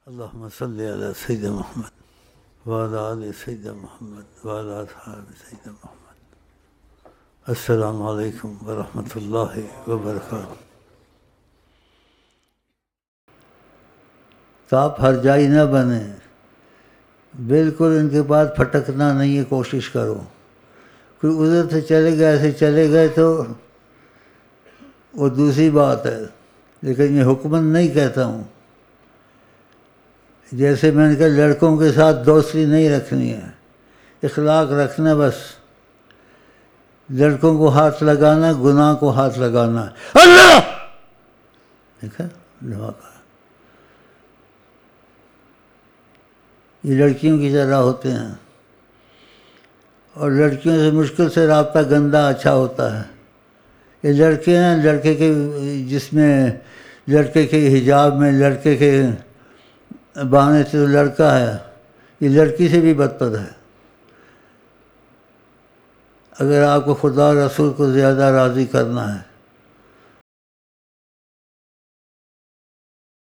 اللهم صل على سيدنا محمد وعلى آل سيدنا محمد وعلى أصحاب سيدنا محمد. السلام علیکم ورحمۃ اللہ وبرکاتہ. تو آپ ہر جائی نہ بنے، بالکل ان کے بعد پھٹکنا نہیں ہے، کوشش کرو. کوئی ادھر سے چلے گئے، ایسے چلے گئے تو وہ دوسری بات ہے، لیکن یہ حکم نہیں کہتا ہوں. جیسے میں نے کہا لڑکوں کے ساتھ دوستی نہیں رکھنی ہے، اخلاق رکھنا. بس لڑکوں کو ہاتھ لگانا گناہ کو ہاتھ لگانا ہے. اللہ دیکھا دعا کا. یہ لڑکیوں کی طرح ہوتے ہیں، اور لڑکیوں سے مشکل سے رابطہ گندا اچھا ہوتا ہے. یہ لڑکے ہیں، لڑکے کے جس میں لڑکے کے حجاب میں لڑکے کے بہانے سے لڑکا ہے، یہ لڑکی سے بھی بدتر ہے. اگر آپ کو خدا رسول کو زیادہ راضی کرنا ہے